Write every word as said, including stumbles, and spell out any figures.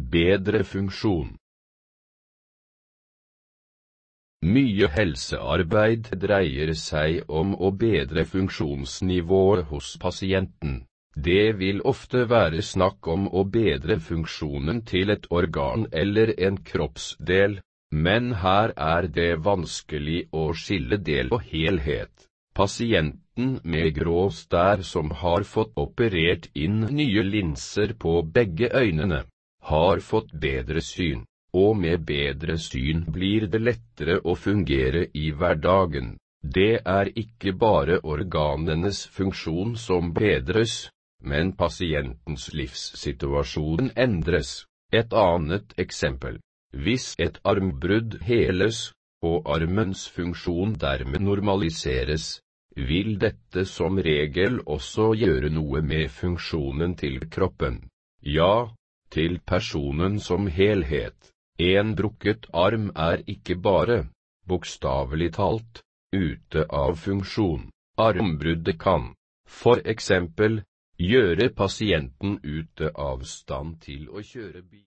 Bedre funksjon. Mye helsearbeid dreier seg om å bedre funksjonsnivået hos pasienten. Det vil ofte være snakk om å bedre funksjonen til et organ eller en kroppsdel, men her er det vanskelig å skille del og helhet. Pasienten med grå stær som har fått operert inn nye linser på begge øynene, har fått bedre syn, og med bedre syn blir det lettere å fungere i hverdagen. Det er ikke bare organenes funksjon som bedres, men pasientens livssituasjon endres. Et annet eksempel: hvis et armbrudd heles, og armens funksjon dermed normaliseres, vil dette som regel også gjøre noe med funksjonen til kroppen. Ja, til personen som helhet. En brukket arm er ikke bare, bokstavelig talt, ute av funksjon. Armbruddet kan, for eksempel, gjøre pasienten ute av stand til å kjøre bil.